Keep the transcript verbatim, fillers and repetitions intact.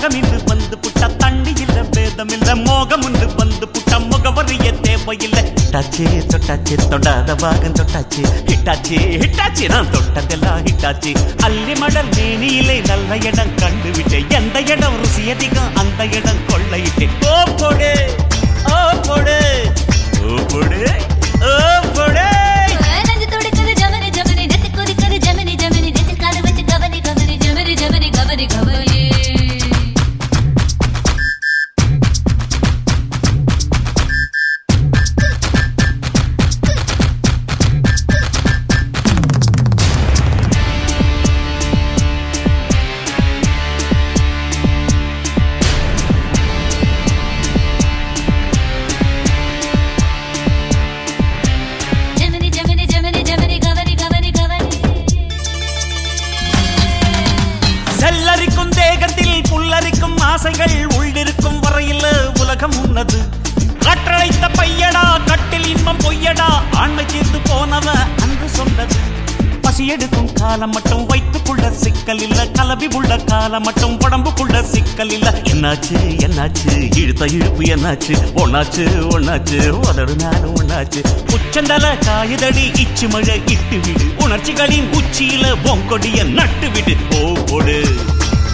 தாகம் இன்று வந்து புட்ட தண்ணி இல்ல வேதம் இல்ல மோகம் இன்று வந்து புட்ட முகவரிய தேவையில்லை. ஹிட்டாச்சி தொட்டாச்சி தொடாத பாகம் தொட்டாச்சி ஹிட்டாச்சி ஹிட்டாச்சி நான் தொட்டதெல்லாம் ஹிட்டாச்சி. அள்ளி மடல் மேனியிலே நல்ல இடம் கண்டுவிட்டேன். எந்த இடம் ருசி அதிகம் அந்த இடம் கொள்ளையிட்டேன். ஓ போடு ஓ போடு ஓ போடு ஓ போடு. செல்லரிக்கும் தேகத்தில் புல்லரிக்கும் ஆசைகள் உள்ளிருக்கும் வரையில் உலகம் உன்னது. கற்றழைத்த பையடா கட்டில் இன்பம் பொய்யடா ஆண்மை தீர்த்து போனவ அன்று சொன்னது. பசி எடுக்கும் காலம் மட்டும் வைத்துக்குள்ள சிக்கல் இல்ல கலவி உள்ள காலம் மட்டும் உடம்புக்குள்ள சிக்கல் இல்ல. என்னாச்சு என்னாச்சு இழுத்த இழுப்பு என்னாச்சு ஒன்னாச்சு ஒன்னாச்சு உதடு நானும் ஒன்னாச்சு. உச்சந்தல காயுதடி இச்சு மழை இட்டு விடு உணர்ச்சிகளின் உச்சியில பொங்கொடிய நட்டு விடு. ஓ போடு